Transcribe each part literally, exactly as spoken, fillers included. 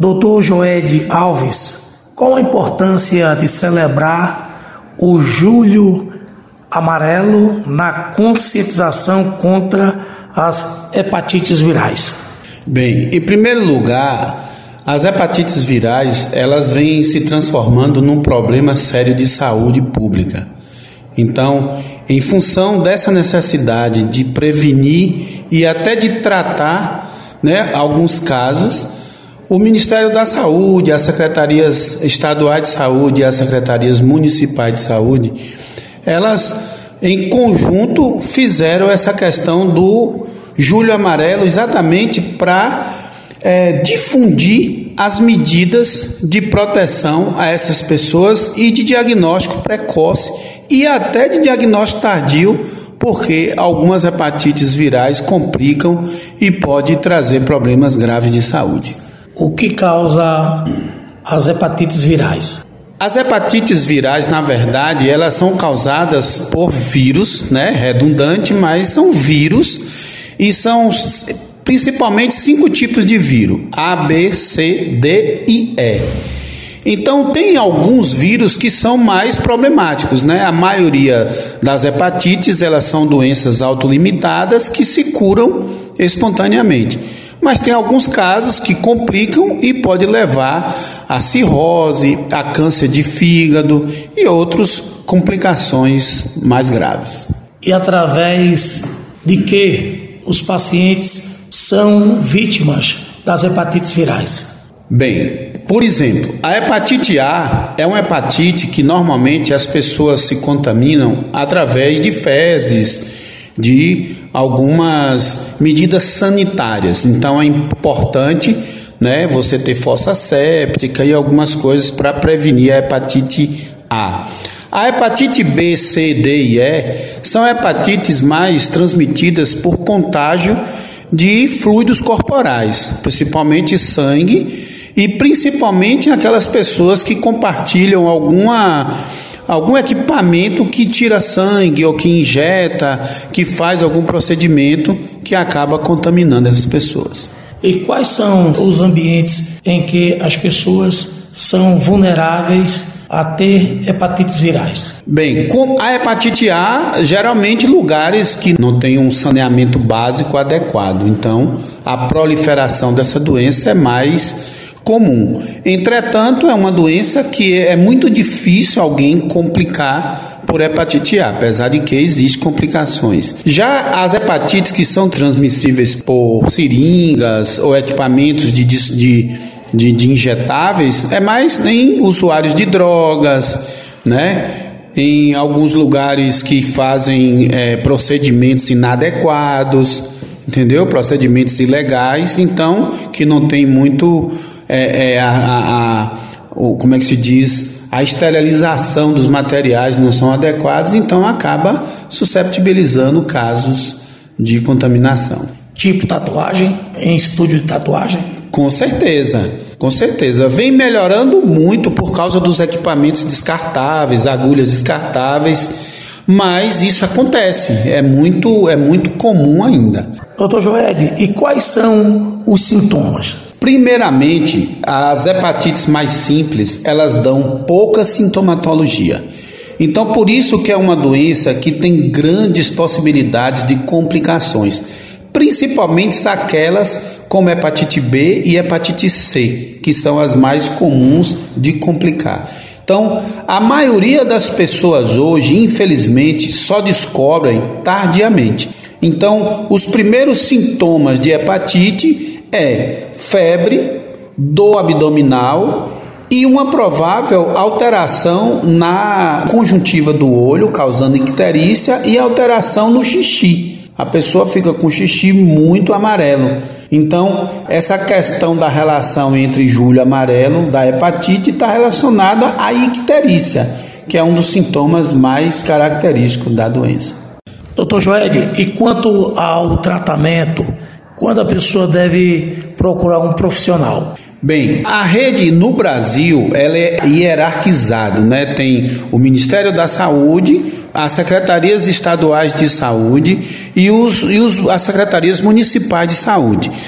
doutor Joed Alves, qual a importância de celebrar o Julho Amarelo na conscientização contra as hepatites virais? Bem, em primeiro lugar, as hepatites virais, elas vêm se transformando num problema sério de saúde pública. Então, em função dessa necessidade de prevenir e até de tratar, né, alguns casos, o Ministério da Saúde, as secretarias estaduais de saúde e as secretarias municipais de saúde, elas em conjunto fizeram essa questão do Julho Amarelo exatamente para é, difundir as medidas de proteção a essas pessoas e de diagnóstico precoce e até de diagnóstico tardio, porque algumas hepatites virais complicam e pode trazer problemas graves de saúde. O que causa as hepatites virais? As hepatites virais, na verdade, elas são causadas por vírus, né? Redundante, mas são vírus e são principalmente cinco tipos de vírus: A, B, C, D e E. Então, tem alguns vírus que são mais problemáticos, né? A maioria das hepatites, elas são doenças autolimitadas que se curam espontaneamente. Mas tem alguns casos que complicam e pode levar a cirrose, a câncer de fígado e outras complicações mais graves. E através de que os pacientes são vítimas das hepatites virais? Bem, por exemplo, a hepatite A é uma hepatite que normalmente as pessoas se contaminam através de fezes, de algumas medidas sanitárias. Então é importante, né, você ter fossa séptica e algumas coisas para prevenir a hepatite A. A hepatite B, C, D e E são hepatites mais transmitidas por contágio de fluidos corporais, principalmente sangue, e principalmente aquelas pessoas que compartilham alguma, algum equipamento que tira sangue ou que injeta, que faz algum procedimento que acaba contaminando essas pessoas. E quais são os ambientes em que as pessoas são vulneráveis a ter hepatites virais? Bem, com a hepatite A, geralmente lugares que não têm um saneamento básico adequado. Então, a proliferação dessa doença é mais comum. Entretanto, é uma doença que é muito difícil alguém complicar por hepatite A, apesar de que existem complicações. Já as hepatites que são transmissíveis por seringas ou equipamentos de, de, de, de injetáveis, é mais em usuários de drogas, né? Em alguns lugares que fazem é, procedimentos inadequados, entendeu? Procedimentos ilegais, então, que não tem muito é, é, a, a, a, o, como é que se diz, a esterilização dos materiais não são adequados, então acaba susceptibilizando casos de contaminação. Tipo tatuagem, em estúdio de tatuagem? Com certeza, com certeza. Vem melhorando muito por causa dos equipamentos descartáveis, agulhas descartáveis, mas isso acontece, é muito, é muito comum ainda. doutor Joed, e quais são os sintomas? Primeiramente, as hepatites mais simples, elas dão pouca sintomatologia. Então, por isso que é uma doença que tem grandes possibilidades de complicações, principalmente aquelas como hepatite B e hepatite C, que são as mais comuns de complicar. Então, a maioria das pessoas hoje, infelizmente, só descobrem tardiamente. Então, os primeiros sintomas de hepatite é febre, dor abdominal e uma provável alteração na conjuntiva do olho, causando icterícia, e alteração no xixi. A pessoa fica com xixi muito amarelo. Então, essa questão da relação entre julho amarelo da hepatite está relacionada à icterícia, que é um dos sintomas mais característicos da doença. doutor Joed, e quanto ao tratamento, quando a pessoa deve procurar um profissional? Bem, a rede no Brasil, ela é hierarquizada, né? Tem o Ministério da Saúde, as secretarias estaduais de saúde e, os, e os, as secretarias municipais de saúde.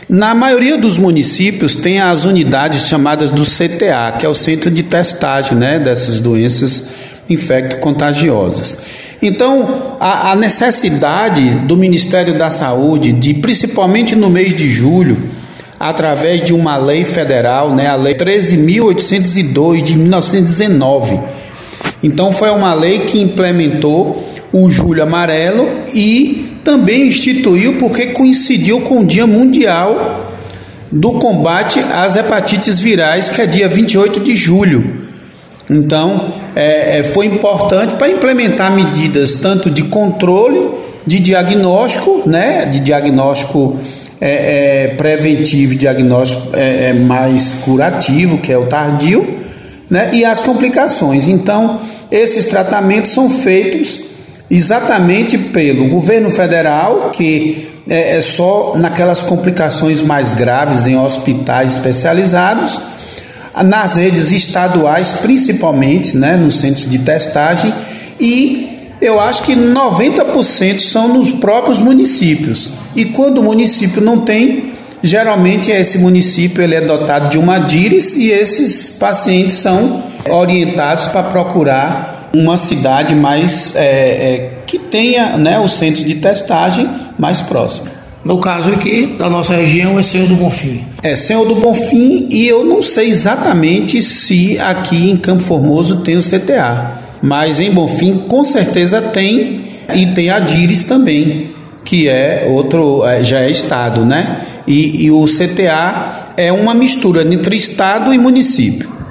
Na maioria dos municípios tem as unidades chamadas do C T A, que é o Centro de Testagem, né, dessas doenças infecto-contagiosas. Então, a, a necessidade do Ministério da Saúde, de principalmente no mês de julho, através de uma lei federal, né, a Lei treze mil oitocentos e dois de mil novecentos e dezenove. Então, foi uma lei que implementou o Julho Amarelo e também instituiu porque coincidiu com o Dia Mundial do Combate às Hepatites Virais, que é dia vinte e oito de julho. Então, é, foi importante para implementar medidas tanto de controle, de diagnóstico, né, de diagnóstico é, é, preventivo e diagnóstico é, é, mais curativo, que é o tardio, né, e as complicações. Então, esses tratamentos são feitos exatamente pelo governo federal, que é, é só naquelas complicações mais graves em hospitais especializados, nas redes estaduais principalmente, né, nos centros de testagem, e eu acho que noventa por cento são nos próprios municípios. E quando o município não tem, geralmente esse município ele é dotado de uma DIRES e esses pacientes são orientados para procurar uma cidade mais é, é, que tenha, né, o centro de testagem mais próximo. No caso aqui, da nossa região, é Senhor do Bonfim. É Senhor do Bonfim, e eu não sei exatamente se aqui em Campo Formoso tem o C T A, mas em Bonfim com certeza tem, e tem a DIRES também, que é outro, já é estado, né? E, e o C T A é uma mistura entre estado e município.